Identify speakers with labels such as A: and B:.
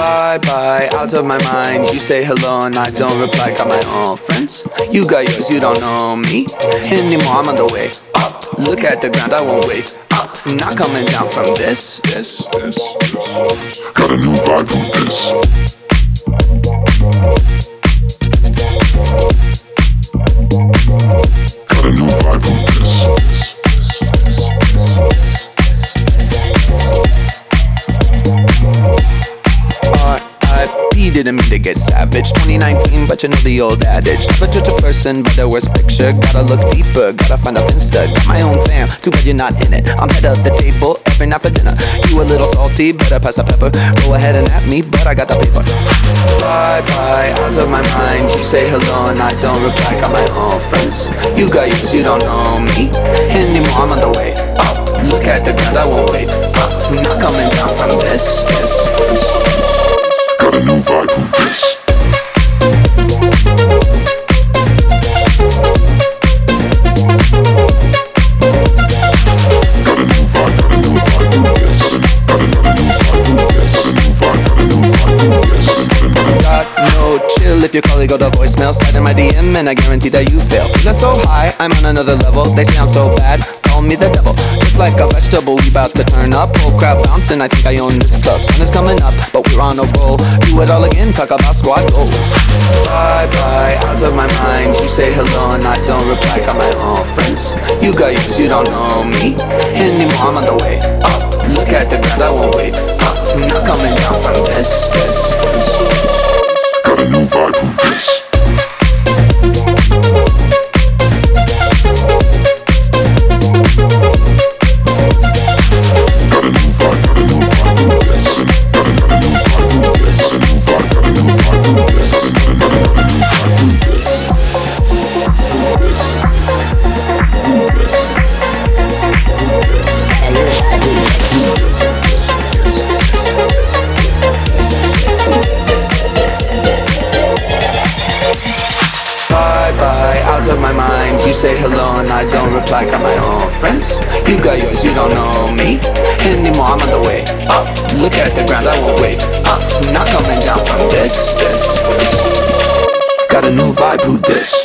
A: Bye, out of my mind. You say hello and I don't reply. Got my own friends. You got yours, you don't know me anymore. I'm on the way up. Look at the ground, I won't wait up. Not coming down from this.
B: Got a new vibe with this. Got a new vibe with this.
A: R.I.P. didn't mean to get savage. 2019, but you know the old adage. Never judge a person by the worst picture. Gotta look deeper, gotta find a finsta. Got my own fam, too bad you're not in it. I'm head of the table every night for dinner. You a little salty, better pass the pepper. Go ahead and at me, but I got the paper. Bye, out of my mind. You say hello and I don't reply. Got my own friends. You got yours, you don't know me anymore. I'm on the way up. Look at the ground, I won't wait up. Not coming down from this.
B: Got a new vibe with this. Got a new vibe with this. Got a new vibe with this. Got a new vibe with this.
A: Got no chill if your colleague got a voicemail. Slide in my DM and I guarantee that you fail. Feeling so high, I'm on another level. They say I'm so bad, call me the devil. Just like a vegetable, we bout to turn up. Whole crowd bouncing, I think I own this club. Sun is coming up, but we're on a roll. Do it all again, talk about squad goals. Bye, out of my mind. You say hello and I don't reply. Got my own friends. You got yours, you don't know me anymore. I'm on the way up. Look at the ground, I won't wait up. Not coming down from this.
B: Got a new vibe with this.
A: Out of my mind. You say hello and I don't reply. Got my own friends. You got yours, you don't know me anymore. I'm on the way up. Look at the ground, I won't wait up. Not coming down from this. Got a new vibe with this.